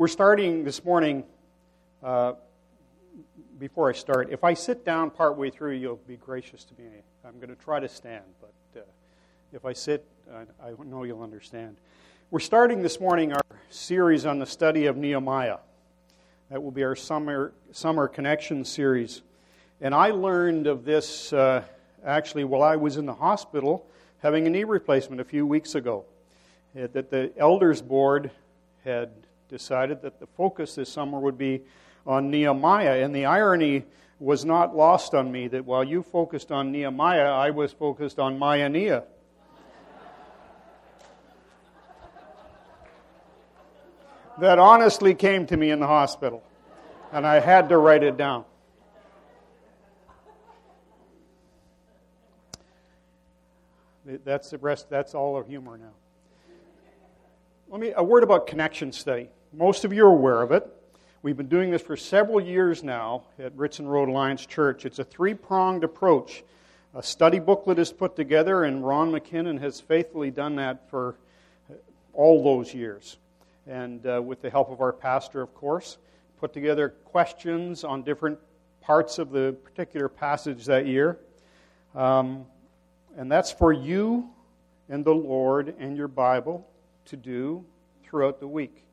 We're starting this morning. Before I start, if I sit down partway through, you'll be gracious to me. I'm going to try to stand, but if I sit, I know you'll understand. We're starting this morning our series on the study of Nehemiah. That will be our summer connection series. And I learned of this actually while I was in the hospital having a knee replacement a few weeks ago. That the elders board had decided that the focus this summer would be on Nehemiah. And the irony was not lost on me that while you focused on Nehemiah, I was focused on Maya. That honestly came to me in the hospital, and I had to write it down. That's the rest. That's all our humor now. A word about connection study. Most of you are aware of it. We've been doing this for several years now at Ritson Road Alliance Church. It's a three-pronged approach. A study booklet is put together, and Ron McKinnon has faithfully done that for all those years. And with the help of our pastor, of course, put together questions on different parts of the particular passage that year. And that's for you and the Lord and your Bible to do throughout the week.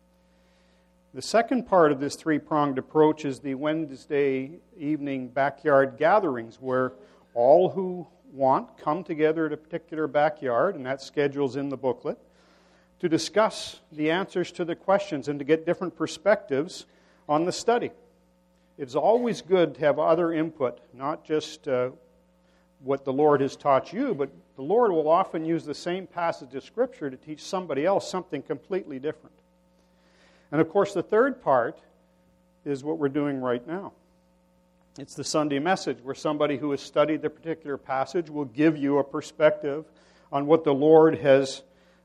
The second part of this three-pronged approach is the Wednesday evening backyard gatherings, where all who want come together at a particular backyard, and that schedule's in the booklet, to discuss the answers to the questions and to get different perspectives on the study. It's always good to have other input, not just what the Lord has taught you, but the Lord will often use the same passage of Scripture to teach somebody else something completely different. And of course, the third part is what we're doing right now. It's the Sunday message, where somebody who has studied the particular passage will give you a perspective on what the Lord has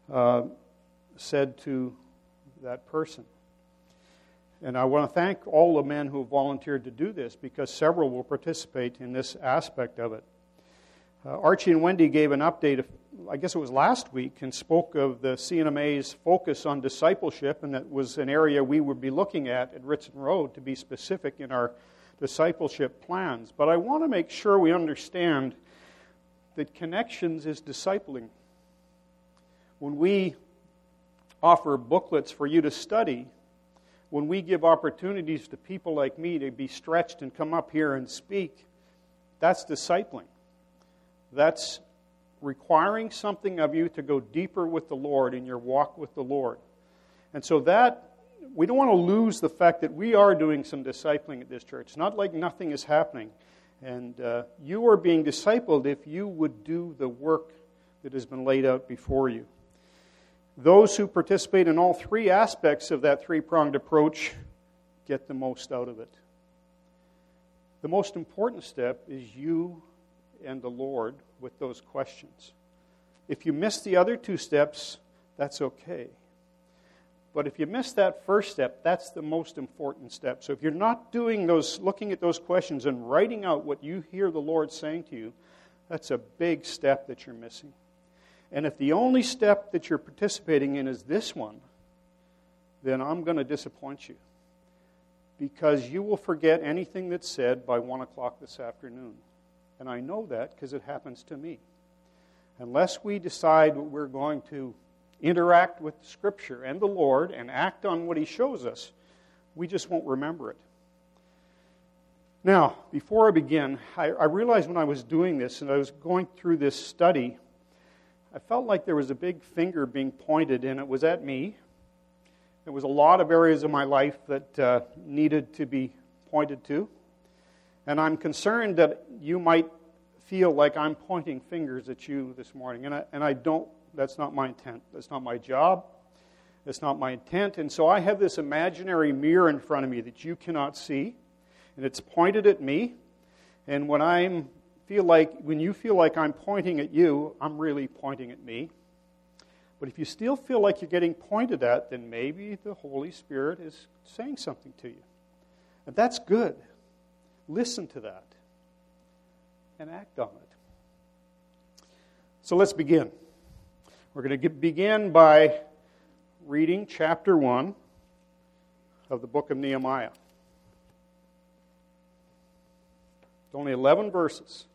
said to that person. And I want to thank all the men who have volunteered to do this, because several will participate in this aspect of it. Archie and Wendy gave an update, I guess it was last week, and spoke of the CNMA's focus on discipleship, and that was an area we would be looking at Ritson Road, to be specific in our discipleship plans. But I want to make sure we understand that Connections is discipling. When we offer booklets for you to study, when we give opportunities to people like me to be stretched and come up here and speak, that's discipling. That's requiring something of you to go deeper with the Lord in your walk with the Lord. And so that, we don't want to lose the fact that we are doing some discipling at this church. It's not like nothing is happening. And you are being discipled if you would do the work that has been laid out before you. Those who participate in all three aspects of that three-pronged approach get the most out of it. The most important step is you and the Lord with those questions. If you miss the other two steps, that's okay. But if you miss that first step, that's the most important step. So if you're not doing those, looking at those questions and writing out what you hear the Lord saying to you, that's a big step that you're missing. And if the only step that you're participating in is this one, then I'm going to disappoint you. Because you will forget anything that's said by 1 o'clock this afternoon. And I know that because it happens to me. Unless we decide we're going to interact with Scripture and the Lord and act on what He shows us, we just won't remember it. Now, before I begin, I realized when I was doing this and I was going through this study, I felt like there was a big finger being pointed, and it was at me. There was a lot of areas of my life that needed to be pointed to. And I'm concerned that you might feel like I'm pointing fingers at you this morning. And I don't, that's not my intent. That's not my job. That's not my intent. And so I have this imaginary mirror in front of me that you cannot see. And it's pointed at me. And when you feel like I'm pointing at you, I'm really pointing at me. But if you still feel like you're getting pointed at, then maybe the Holy Spirit is saying something to you. And that's good. Listen to that and act on it. So let's begin. We're going to begin by reading chapter 1 of the book of Nehemiah. It's only 11 verses.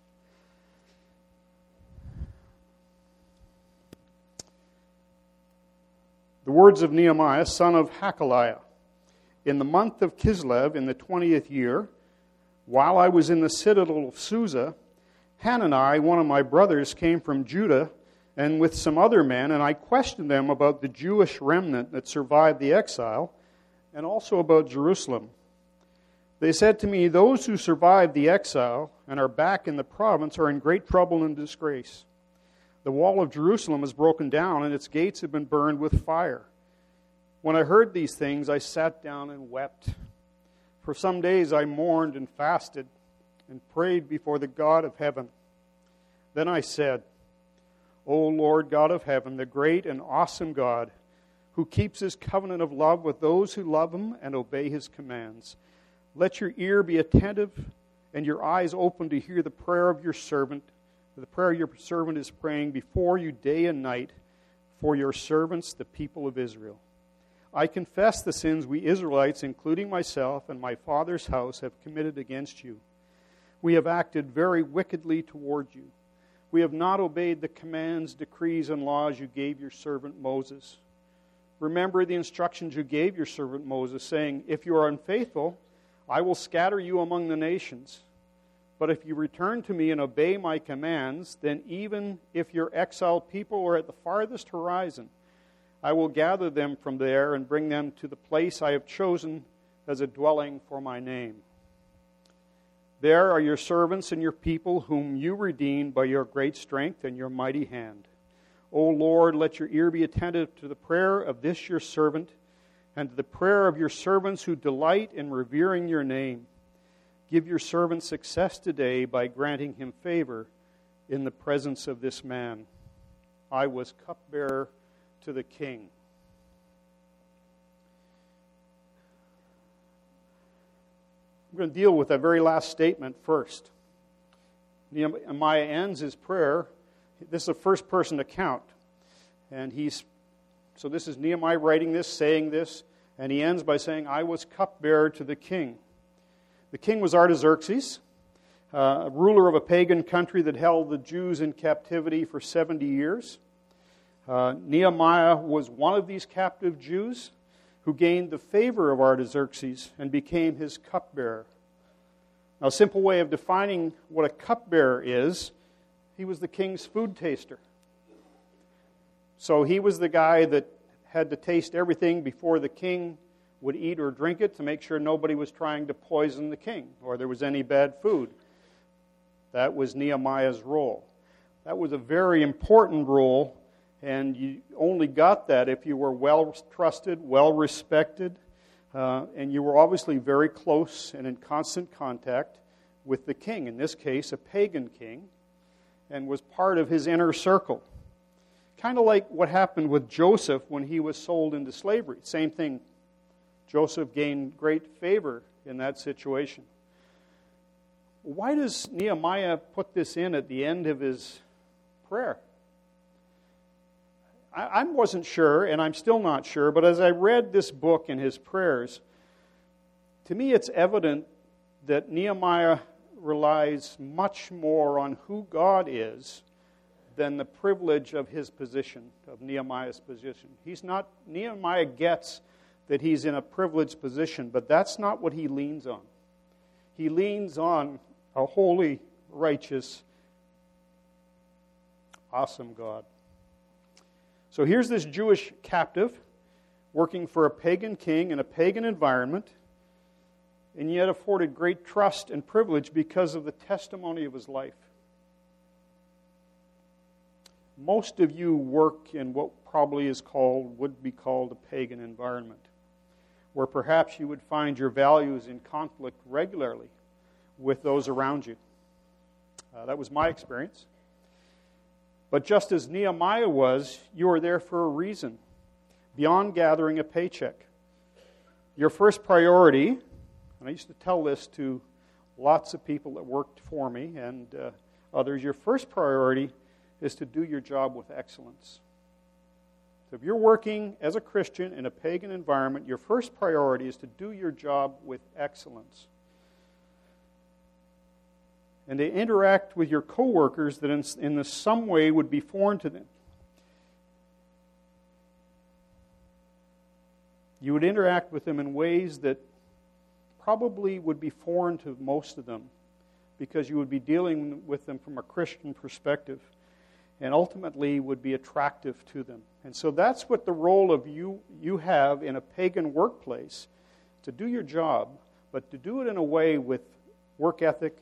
The words of Nehemiah, son of Hakaliah. In the month of Kislev, in the 20th year, while I was in the citadel of Susa, Hanani, one of my brothers, came from Judah and with some other men, and I questioned them about the Jewish remnant that survived the exile, and also about Jerusalem. They said to me, those who survived the exile and are back in the province are in great trouble and disgrace. The wall of Jerusalem is broken down, and its gates have been burned with fire. When I heard these things, I sat down and wept. For some days I mourned and fasted and prayed before the God of heaven. Then I said, O Lord God of heaven, the great and awesome God, who keeps his covenant of love with those who love him and obey his commands, let your ear be attentive and your eyes open to hear the prayer of your servant. The prayer your servant is praying before you day and night for your servants, the people of Israel. I confess the sins we Israelites, including myself and my father's house, have committed against you. We have acted very wickedly toward you. We have not obeyed the commands, decrees, and laws you gave your servant Moses. Remember the instructions you gave your servant Moses, saying, if you are unfaithful, I will scatter you among the nations. But if you return to me and obey my commands, then even if your exiled people are at the farthest horizon, I will gather them from there and bring them to the place I have chosen as a dwelling for my name. There are your servants and your people whom you redeemed by your great strength and your mighty hand. O Lord, let your ear be attentive to the prayer of this your servant and to the prayer of your servants who delight in revering your name. Give your servant success today by granting him favor in the presence of this man. I was cupbearer to the king. I'm going to deal with that very last statement first. Nehemiah ends his prayer. This is a first-person account. And so this is Nehemiah writing this, saying this, and he ends by saying, I was cupbearer to the king. The king was Artaxerxes, a ruler of a pagan country that held the Jews in captivity for 70 years. Nehemiah was one of these captive Jews who gained the favor of Artaxerxes and became his cupbearer. Now, a simple way of defining what a cupbearer is, he was the king's food taster. So he was the guy that had to taste everything before the king would eat or drink it to make sure nobody was trying to poison the king or there was any bad food. That was Nehemiah's role. That was a very important role, and you only got that if you were well trusted, well respected, and you were obviously very close and in constant contact with the king, in this case a pagan king, and was part of his inner circle. Kind of like what happened with Joseph when he was sold into slavery. Same thing. Joseph gained great favor in that situation. Why does Nehemiah put this in at the end of his prayer? I wasn't sure, and I'm still not sure, but as I read this book and his prayers, to me it's evident that Nehemiah relies much more on who God is than the privilege of his position, of Nehemiah's position. Nehemiah gets that he's in a privileged position, but that's not what he leans on. He leans on a holy, righteous, awesome God. So here's this Jewish captive working for a pagan king in a pagan environment, and yet afforded great trust and privilege because of the testimony of his life. Most of you work in what probably would be called a pagan environment, where perhaps you would find your values in conflict regularly with those around you. That was my experience. But just as Nehemiah was, you are there for a reason, beyond gathering a paycheck. Your first priority, and I used to tell this to lots of people that worked for me and others, your first priority is to do your job with excellence. So if you're working as a Christian in a pagan environment, your first priority is to do your job with excellence. And to interact with your coworkers that in some way would be foreign to them. You would interact with them in ways that probably would be foreign to most of them, because you would be dealing with them from a Christian perspective, and ultimately would be attractive to them. And so that's what the role of you have in a pagan workplace, to do your job, but to do it in a way with work ethic,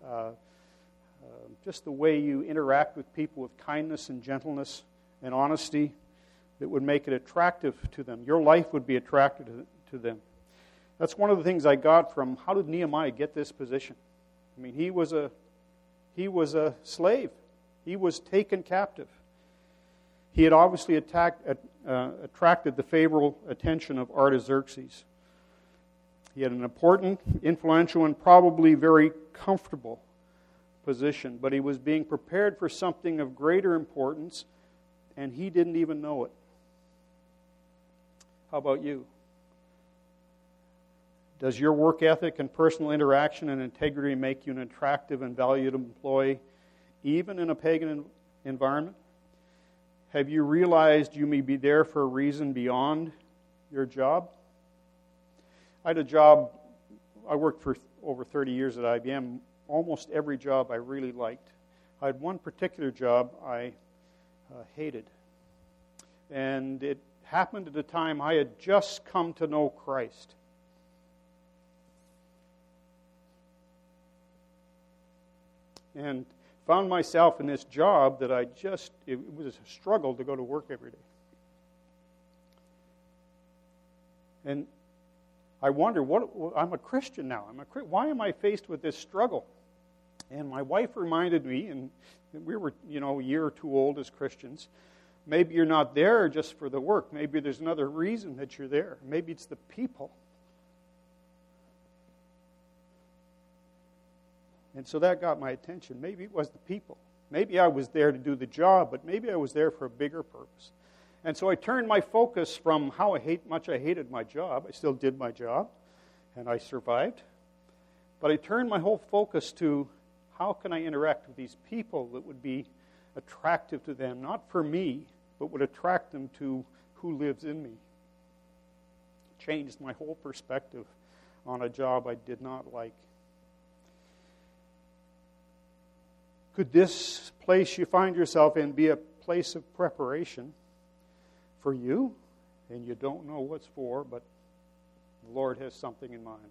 just the way you interact with people with kindness and gentleness and honesty that would make it attractive to them. Your life would be attractive to them. That's one of the things I got from, how did Nehemiah get this position? I mean, he was a slave. He was taken captive. He had obviously attracted the favorable attention of Artaxerxes. He had an important, influential, and probably very comfortable position, but he was being prepared for something of greater importance, and he didn't even know it. How about you? Does your work ethic and personal interaction and integrity make you an attractive and valued employee, even in a pagan environment? Have you realized you may be there for a reason beyond your job? I had a job, I worked for over 30 years at IBM. Almost every job I really liked. I had one particular job I hated. And it happened at a time I had just come to know Christ. And found myself in this job that it was a struggle to go to work every day. And I wonder, I'm a Christian now. Why am I faced with this struggle? And my wife reminded me, and we were, a year or two old as Christians, maybe you're not there just for the work. Maybe there's another reason that you're there. Maybe it's the people. And so that got my attention. Maybe it was the people. Maybe I was there to do the job, but maybe I was there for a bigger purpose. And so I turned my focus from how much I hated my job. I still did my job, and I survived. But I turned my whole focus to, how can I interact with these people that would be attractive to them, not for me, but would attract them to who lives in me. Changed my whole perspective on a job I did not like. Could this place you find yourself in be a place of preparation for you? And you don't know what's for, but the Lord has something in mind.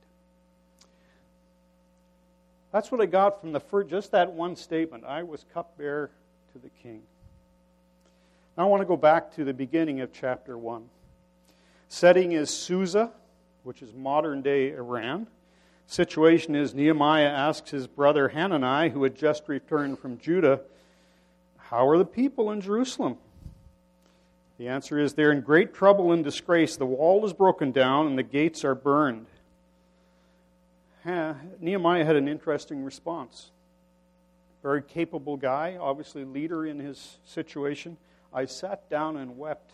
That's what I got from just that one statement. I was cupbearer to the king. Now I want to go back to the beginning of chapter 1. Setting is Susa, which is modern-day Iran. Situation is Nehemiah asks his brother Hanani, who had just returned from Judah, how are the people in Jerusalem? The answer is they're in great trouble and disgrace. The wall is broken down and the gates are burned. Nehemiah had an interesting response. Very capable guy, obviously leader in his situation. I sat down and wept.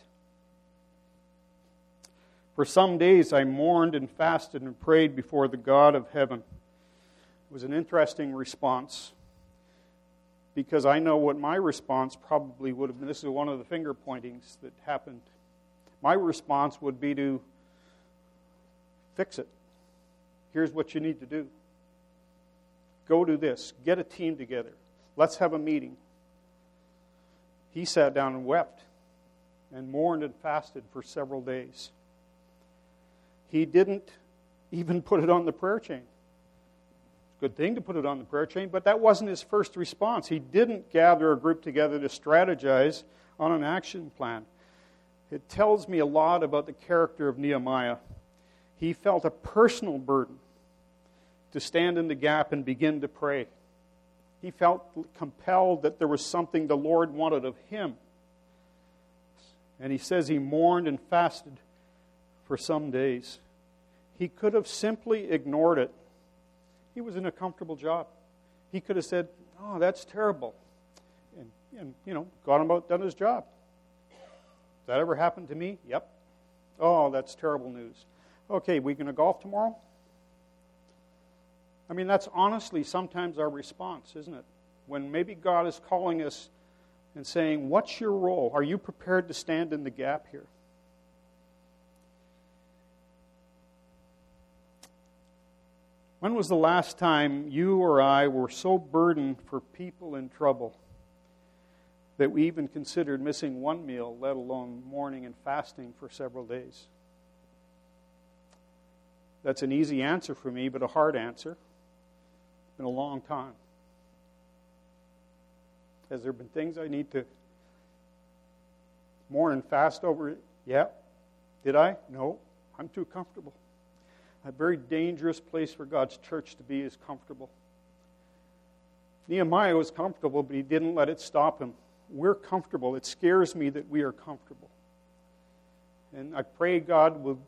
For some days I mourned and fasted and prayed before the God of heaven. It was an interesting response, because I know what my response probably would have been. This is one of the finger pointings that happened. My response would be to fix it. Here's what you need to do. Go do this. Get a team together. Let's have a meeting. He sat down and wept and mourned and fasted for several days. He didn't even put it on the prayer chain. Good thing to put it on the prayer chain, but that wasn't his first response. He didn't gather a group together to strategize on an action plan. It tells me a lot about the character of Nehemiah. He felt a personal burden to stand in the gap and begin to pray. He felt compelled that there was something the Lord wanted of him. And he says he mourned and fasted for some days. He could have simply ignored it. He was in a comfortable job. He could have said, oh, that's terrible. And gone about, done his job. that ever happened to me? Yep. Oh, that's terrible news. Okay, we going to golf tomorrow? I mean, that's honestly sometimes our response, isn't it? When maybe God is calling us and saying, what's your role? Are you prepared to stand in the gap here? When was the last time you or I were so burdened for people in trouble that we even considered missing one meal, let alone mourning and fasting for several days? That's an easy answer for me, but a hard answer. It's been a long time. Has there been things I need to mourn and fast over? Yeah. Did I? No. I'm too comfortable. A very dangerous place for God's church to be is comfortable. Nehemiah was comfortable, but he didn't let it stop him. We're comfortable. It scares me that we are comfortable. And I pray God will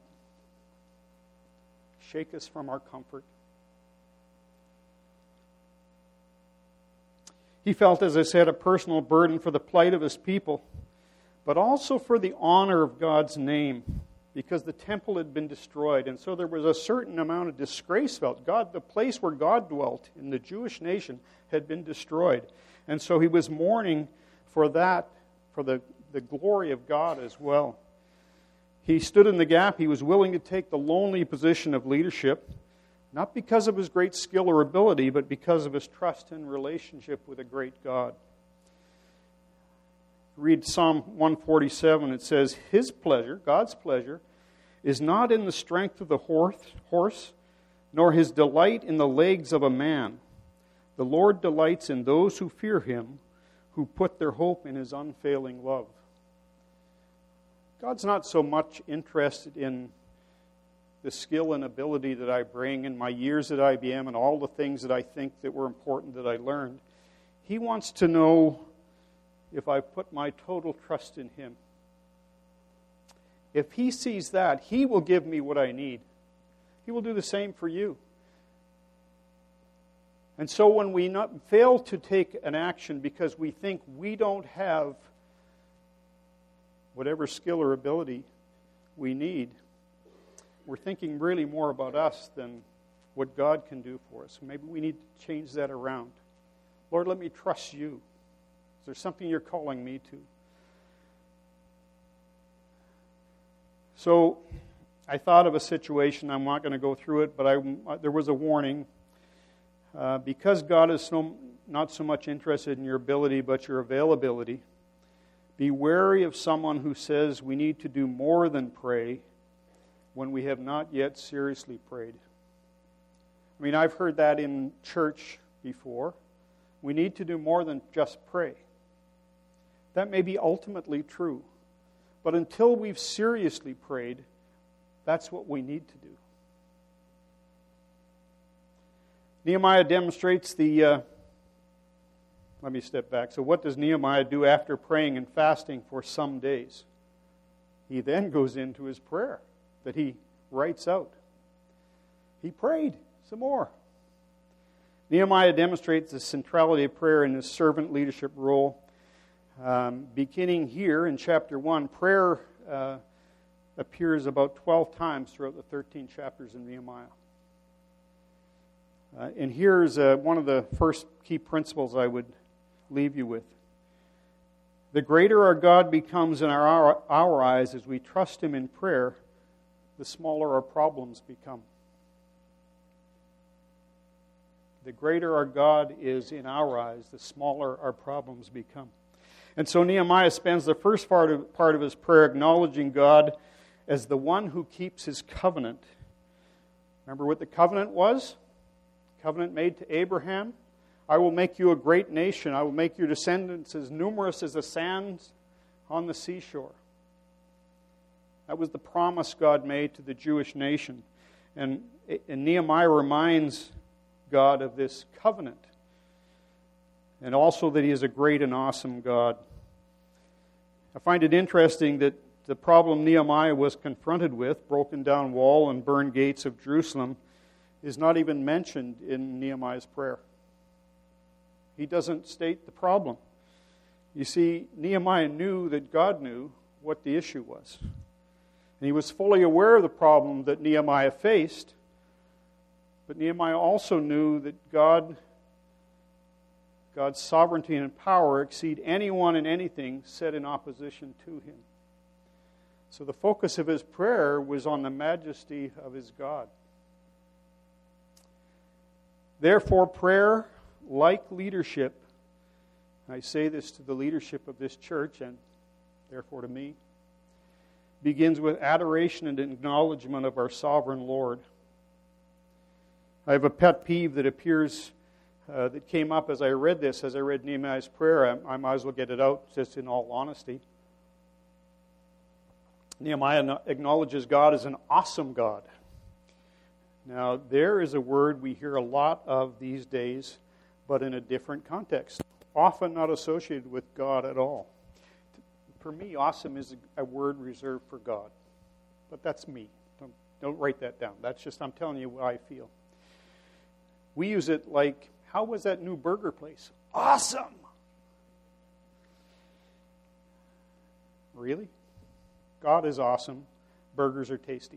shake us from our comfort. He felt, as I said, a personal burden for the plight of his people, but also for the honor of God's name, because the temple had been destroyed. And so there was a certain amount of disgrace felt. The place where God dwelt in the Jewish nation had been destroyed. And so he was mourning for that, for the glory of God as well. He stood in the gap. He was willing to take the lonely position of leadership, not because of his great skill or ability, but because of his trust and relationship with a great God. Read Psalm 147. It says, His pleasure, God's pleasure, is not in the strength of the horse, nor His delight in the legs of a man. The Lord delights in those who fear Him, who put their hope in His unfailing love. God's not so much interested in the skill and ability that I bring and my years at IBM and all the things that I think that were important that I learned. He wants to know if I put my total trust in Him. If He sees that, He will give me what I need. He will do the same for you. And so when we fail to take an action because we think we don't have whatever skill or ability we need, we're thinking really more about us than what God can do for us. Maybe we need to change that around. Lord, let me trust You. Is there something You're calling me to? So I thought of a situation. I'm not going to go through it, but there was a warning. Because God is not so much interested in your ability, but your availability, be wary of someone who says we need to do more than pray when we have not yet seriously prayed. I mean, I've heard that in church before. We need to do more than just pray. That may be ultimately true. But until we've seriously prayed, that's what we need to do. Nehemiah demonstrates let me step back. So what does Nehemiah do after praying and fasting for some days? He then goes into his prayer that he writes out. He prayed some more. Nehemiah demonstrates the centrality of prayer in his servant leadership role. Beginning here in chapter 1, prayer appears about 12 times throughout the 13 chapters in Nehemiah. And here's one of the first key principles I would leave you with. The greater our God becomes in our eyes as we trust Him in prayer, the smaller our problems become. The greater our God is in our eyes, the smaller our problems become. And so Nehemiah spends the first part of his prayer acknowledging God as the one who keeps His covenant. Remember what the covenant was? Covenant made to Abraham. I will make you a great nation. I will make your descendants as numerous as the sands on the seashore. That was the promise God made to the Jewish nation. And Nehemiah reminds God of this covenant. And also that He is a great and awesome God. I find it interesting that the problem Nehemiah was confronted with, broken down wall and burned gates of Jerusalem, is not even mentioned in Nehemiah's prayer. He doesn't state the problem. You see, Nehemiah knew that God knew what the issue was. And he was fully aware of the problem that Nehemiah faced, but Nehemiah also knew that God's sovereignty and power exceed anyone and anything set in opposition to him. So the focus of his prayer was on the majesty of his God. Therefore, prayer, like leadership, I say this to the leadership of this church and therefore to me, begins with adoration and acknowledgement of our sovereign Lord. I have a pet peeve that appears, that came up as I read this, as I read Nehemiah's prayer. I might as well get it out just in all honesty. Nehemiah acknowledges God as an awesome God. Now, there is a word we hear a lot of these days, but in a different context, often not associated with God at all. For me, awesome is a word reserved for God. But that's me. Don't write that down. That's just, I'm telling you what I feel. We use it like, how was that new burger place? Awesome! Really? God is awesome. Burgers are tasty.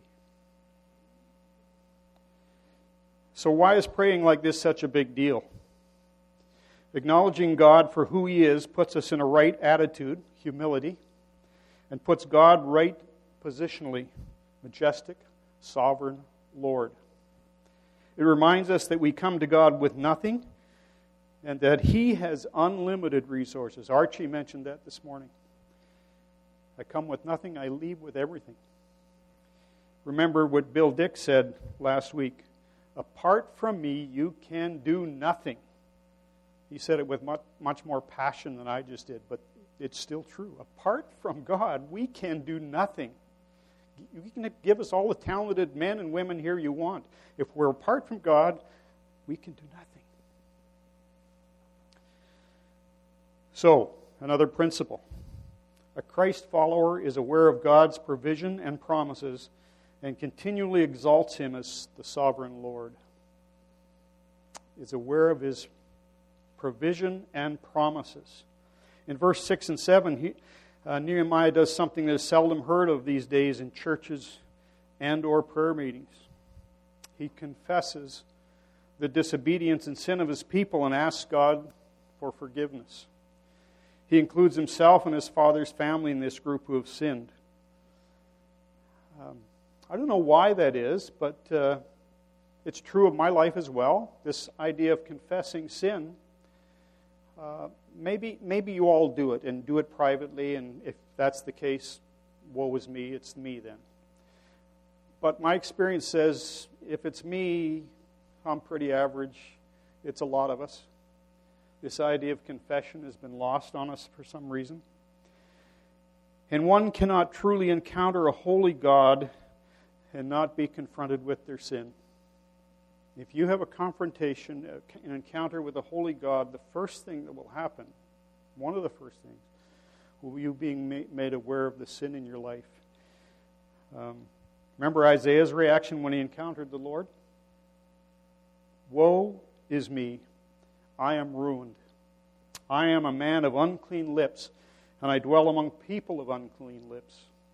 So why is praying like this such a big deal? Acknowledging God for who He is puts us in a right attitude, humility, and puts God right positionally, majestic, sovereign Lord. It reminds us that we come to God with nothing and that He has unlimited resources. Archie mentioned that this morning. I come with nothing, I leave with everything. Remember what Bill Dick said last week. Apart from me, you can do nothing. He said it with much more passion than I just did, but it's still true. Apart from God, we can do nothing. You can give us all the talented men and women here you want. If we're apart from God, we can do nothing. So, another principle. A Christ follower is aware of God's provision and promises and continually exalts Him as the sovereign Lord. Is aware of His provision and promises. In verse 6 and 7, Nehemiah does something that is seldom heard of these days in churches and or prayer meetings. He confesses the disobedience and sin of his people and asks God for forgiveness. He includes himself and his father's family in this group who have sinned. I don't know why that is, but it's true of my life as well. This idea of confessing sin. Maybe you all do it and do it privately, and if that's the case, woe is me, it's me then. But my experience says if it's me, I'm pretty average. It's a lot of us. This idea of confession has been lost on us for some reason. And one cannot truly encounter a holy God and not be confronted with their sin. If you have a confrontation, an encounter with a holy God, the first thing that will happen, one of the first things, will be you being made aware of the sin in your life. Remember Isaiah's reaction when he encountered the Lord? Woe is me, I am ruined. I am a man of unclean lips, and I dwell among people of unclean lips.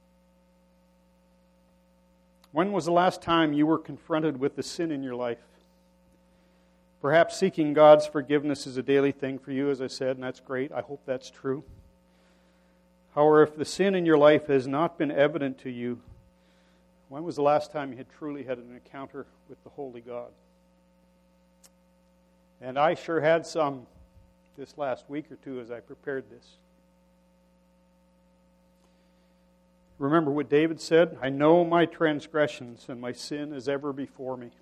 When was the last time you were confronted with the sin in your life? Perhaps seeking God's forgiveness is a daily thing for you, as I said, and that's great. I hope that's true. However, if the sin in your life has not been evident to you, when was the last time you had truly had an encounter with the Holy God? And I sure had some this last week or two as I prepared this. Remember what David said? I know my transgressions, and my sin is ever before me.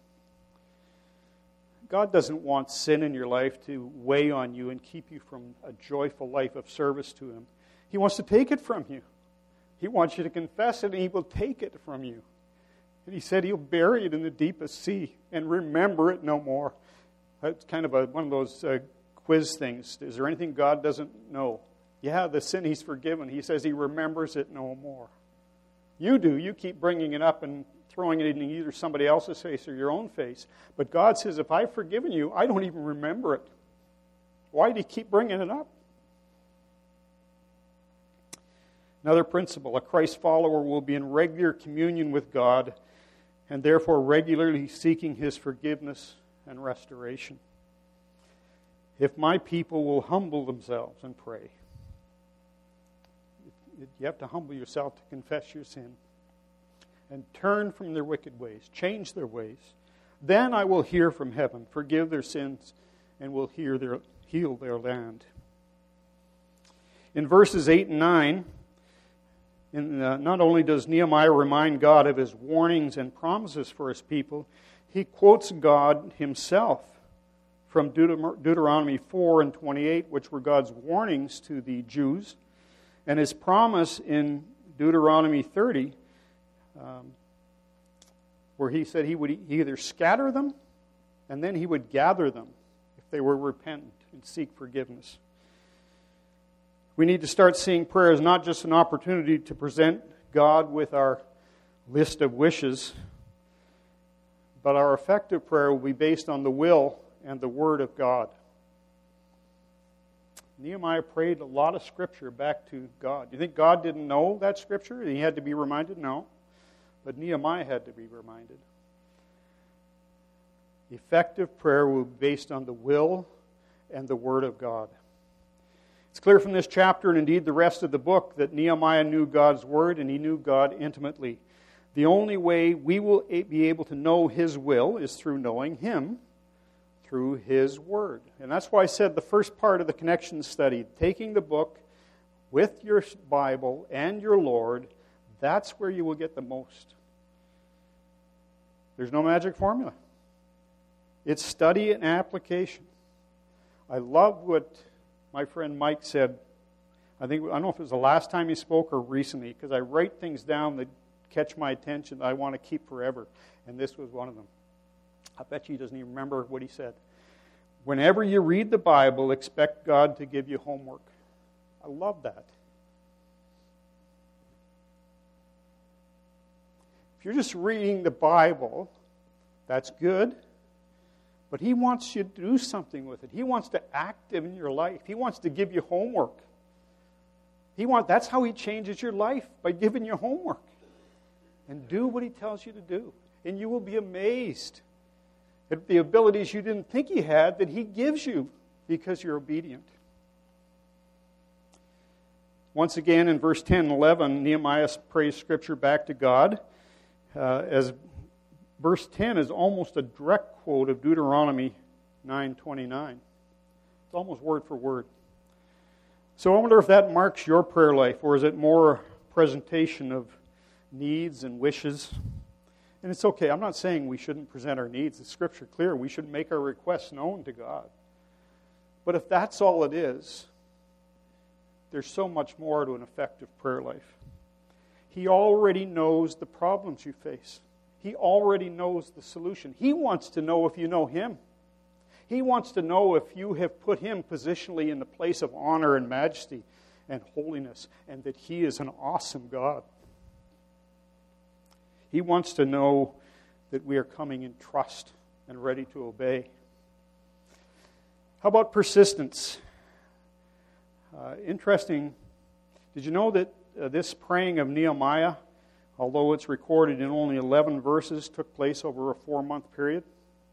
God doesn't want sin in your life to weigh on you and keep you from a joyful life of service to Him. He wants to take it from you. He wants you to confess it, and He will take it from you. And He said He'll bury it in the deepest sea and remember it no more. That's kind of one of those quiz things. Is there anything God doesn't know? Yeah, the sin He's forgiven. He says He remembers it no more. You do. You keep bringing it up and throwing it in either somebody else's face or your own face. But God says, if I've forgiven you, I don't even remember it. Why do you keep bringing it up? Another principle, a Christ follower will be in regular communion with God and therefore regularly seeking His forgiveness and restoration. If my people will humble themselves and pray. You have to humble yourself to confess your sin and turn from their wicked ways, change their ways. Then I will hear from heaven, forgive their sins, and will heal their land. In verses 8 and 9, not only does Nehemiah remind God of his warnings and promises for his people, he quotes God himself from Deuteronomy 4 and 28, which were God's warnings to the Jews, and his promise in Deuteronomy 30, where he said he would either scatter them and then he would gather them if they were repentant and seek forgiveness. We need to start seeing prayer as not just an opportunity to present God with our list of wishes, but our effective prayer will be based on the will and the Word of God. Nehemiah prayed a lot of Scripture back to God. You think God didn't know that Scripture? He had to be reminded? No. But Nehemiah had to be reminded. Effective prayer will be based on the will and the Word of God. It's clear from this chapter, and indeed the rest of the book, that Nehemiah knew God's Word and he knew God intimately. The only way we will be able to know His will is through knowing Him, through His Word. And that's why I said the first part of the connection study, taking the book with your Bible and your Lord, that's where you will get the most. There's no magic formula. It's study and application. I love what my friend Mike said. I don't know if it was the last time he spoke or recently, because I write things down that catch my attention that I want to keep forever. And this was one of them. I bet you he doesn't even remember what he said. Whenever you read the Bible, expect God to give you homework. I love that. If you're just reading the Bible, that's good. But He wants you to do something with it. He wants to act in your life. He wants to give you homework. That's how He changes your life, by giving you homework. And do what He tells you to do. And you will be amazed at the abilities you didn't think He had that He gives you because you're obedient. Once again, in verse 10 and 11, Nehemiah prays Scripture back to God. As verse 10 is almost a direct quote of Deuteronomy 9:29. It's almost word for word. So I wonder if that marks your prayer life, or is it more a presentation of needs and wishes? And it's okay. I'm not saying we shouldn't present our needs. The Scripture clear. We should make our requests known to God. But if that's all it is, there's so much more to an effective prayer life. He already knows the problems you face. He already knows the solution. He wants to know if you know Him. He wants to know if you have put Him positionally in the place of honor and majesty and holiness, and that He is an awesome God. He wants to know that we are coming in trust and ready to obey. How about persistence? Interesting. Did you know that this praying of Nehemiah, although it's recorded in only 11 verses, took place over a 4-month period?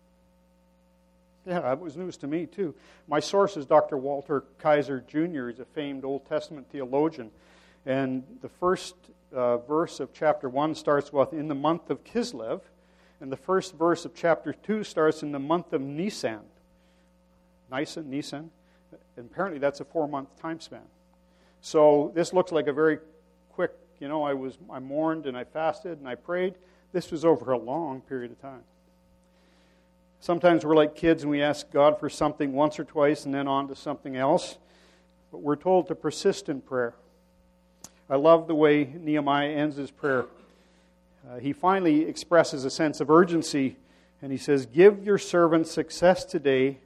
Yeah, that was news to me too. My source is Dr. Walter Kaiser Jr. He's a famed Old Testament theologian. And the first verse of chapter 1 starts with, in the month of Kislev. And the first verse of chapter 2 starts in the month of Nisan. Nisan. And apparently that's a 4-month time span. So this looks like a very quick, I mourned and I fasted and I prayed. This was over a long period of time. Sometimes we're like kids and we ask God for something once or twice and then on to something else. But we're told to persist in prayer. I love the way Nehemiah ends his prayer. He finally expresses a sense of urgency, and he says, give your servant success today.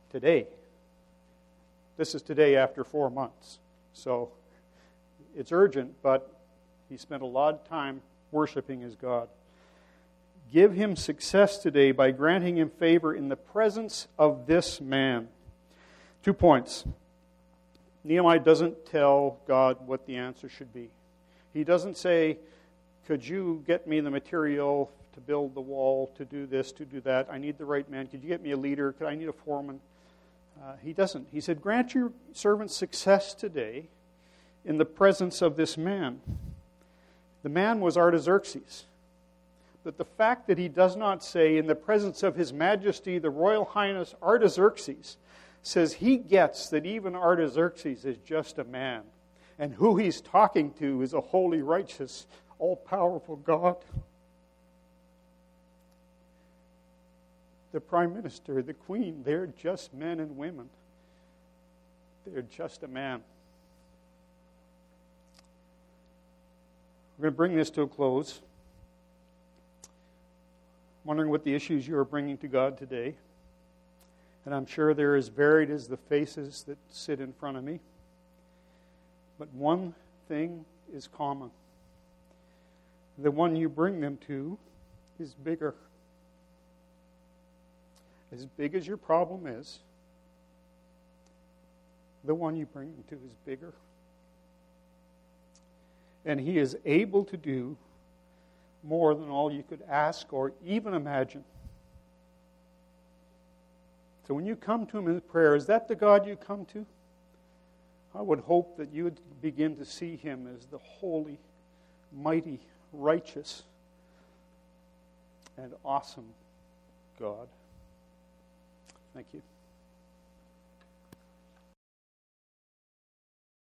This is today after 4 months. So it's urgent, but he spent a lot of time worshiping his God. Give him success today by granting him favor in the presence of this man. 2 points. Nehemiah doesn't tell God what the answer should be. He doesn't say, could you get me the material to build the wall, to do this, to do that? I need the right man. Could you get me a leader? Could I need a foreman? He doesn't. He said, grant your servant success today in the presence of this man. The man was Artaxerxes. But the fact that he does not say, in the presence of His Majesty, the Royal Highness Artaxerxes, says he gets that even Artaxerxes is just a man. And who he's talking to is a holy, righteous, all-powerful God. The Prime Minister, the Queen, they're just men and women. They're just a man. We're going to bring this to a close. I'm wondering what the issues you are bringing to God today. And I'm sure they're as varied as the faces that sit in front of me. But one thing is common. The one you bring them to is bigger. As big as your problem is, the one you bring them to is bigger. And He is able to do more than all you could ask or even imagine. So when you come to Him in prayer, is that the God you come to? I would hope that you would begin to see Him as the holy, mighty, righteous, and awesome God. Thank you.